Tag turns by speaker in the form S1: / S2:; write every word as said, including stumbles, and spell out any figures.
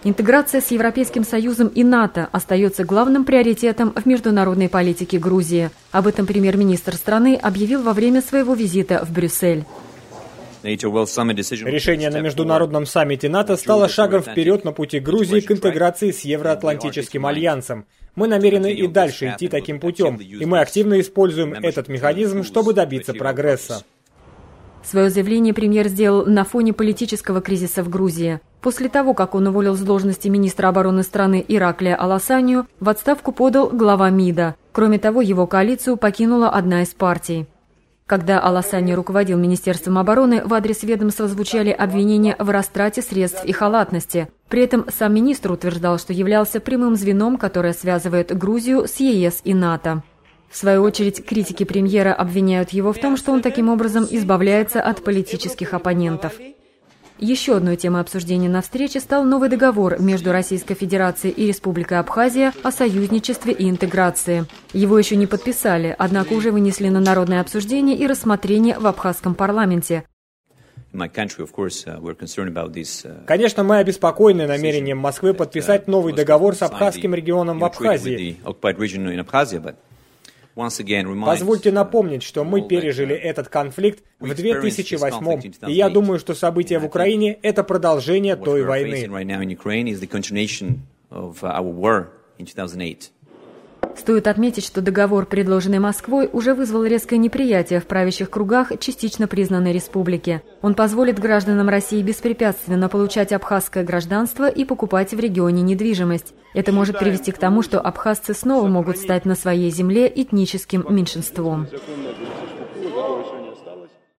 S1: Интеграция с Европейским Союзом и НАТО остается главным приоритетом в международной политике Грузии. Об этом премьер-министр страны объявил во время своего визита в Брюссель.
S2: Решение на международном саммите НАТО стало шагом вперед на пути Грузии к интеграции с Евроатлантическим альянсом. Мы намерены и дальше идти таким путем, и мы активно используем этот механизм, чтобы добиться прогресса.
S1: Свое заявление премьер сделал на фоне политического кризиса в Грузии. После того, как он уволил с должности министра обороны страны Ираклия Аласанию, в отставку подал глава МИДа. Кроме того, его коалицию покинула одна из партий. Когда Аласани руководил Министерством обороны, в адрес ведомства звучали обвинения в растрате средств и халатности. При этом сам министр утверждал, что являлся прямым звеном, которое связывает Грузию с ЕС и НАТО. В свою очередь, критики премьера обвиняют его в том, что он таким образом избавляется от политических оппонентов. Еще одной темой обсуждения на встрече стал новый договор между Российской Федерацией и Республикой Абхазия о союзничестве и интеграции. Его еще не подписали, однако уже вынесли на народное обсуждение и рассмотрение в абхазском парламенте.
S2: Конечно, мы обеспокоены намерением Москвы подписать новый договор с абхазским регионом в Абхазии. Позвольте напомнить, что мы пережили этот конфликт в две тысячи восьмом, и я думаю, что события в Украине – это продолжение той войны.
S1: Стоит отметить, что договор, предложенный Москвой, уже вызвал резкое неприятие в правящих кругах частично признанной республики. Он позволит гражданам России беспрепятственно получать абхазское гражданство и покупать в регионе недвижимость. Это может привести к тому, что абхазцы снова могут стать на своей земле этническим меньшинством.